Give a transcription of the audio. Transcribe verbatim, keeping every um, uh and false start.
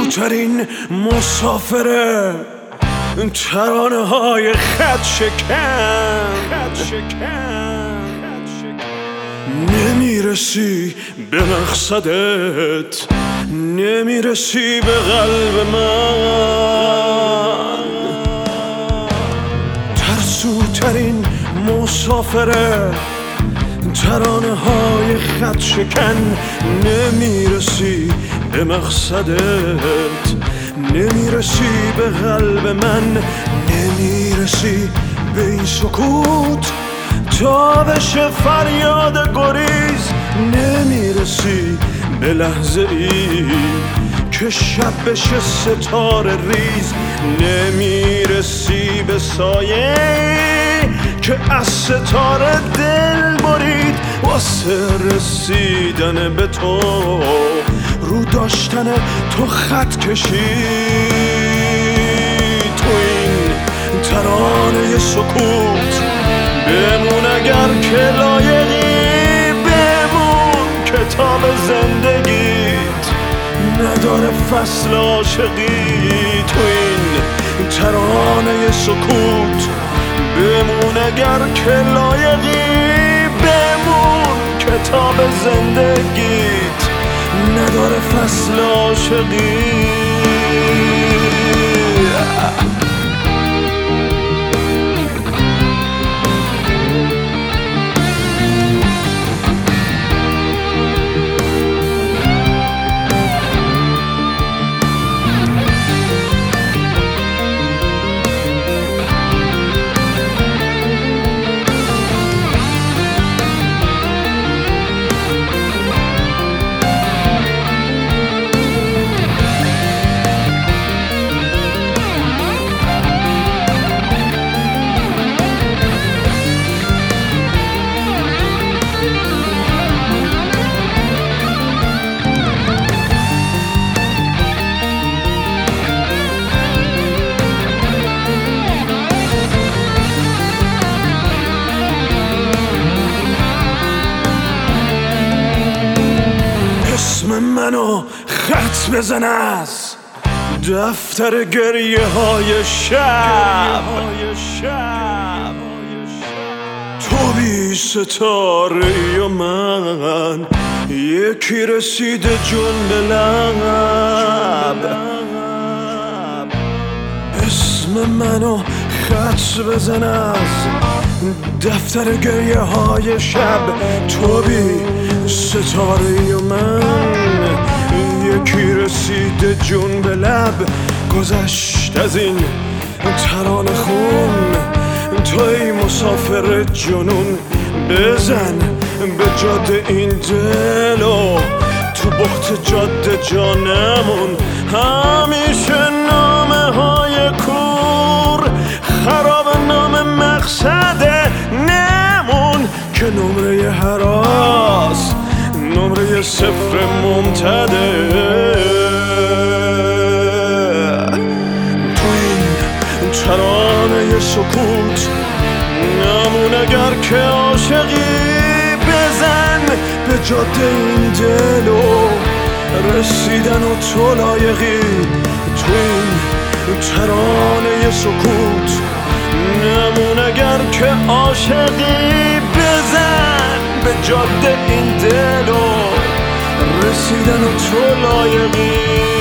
ترسوترین مسافره، ترانه های خط شکن. نمیرسی به مقصدت، نمیرسی به قلب من. ترسوترین مسافره، ترانه های خط شکن. نمیرسی به مقصدت، نمیرسی به قلب من. نمیرسی به این سکوت تا بشه فریاد گریز. نمیرسی به لحظه ای که شب بشه ستاره ریز. نمیرسی به سایه که از ستاره دل برید. واسه رسیدن به تو رو داشتن تو خط کشید. تو این ترانه سکوت بمون اگر که لایقی. بمون کتاب زندگیت نداره فصل عاشقی. تو این ترانه سکوت بمون اگر که لایقی. بمون کتاب زندگیت نداره فصل عاشقی. اسم منو خط بزن از دفتر گریه های شب. تو بی ستاره و من یکی رسیده جون به لب. اسم منو خط بزن از دفتر گریه های شب. تو بی ستاره و من یکی رسیده جون به لب. گذشت از این ترانه خون توی مسافر جنون. بزن به جاده این دلو تو بخت جاده جانمون. همیشه نامه های کور خراب نام مقصده. نمون که نمره هراس نمره صفر ممتده. تو این ترانه سکوت نمون اگر که عاشقی. بزن به جاده این دلو رسیدن و تو لایقی. تو این ترانه سکوت نمون اگر که عاشقی. بزن به جاده این دلو رسیدن و تو لایقی.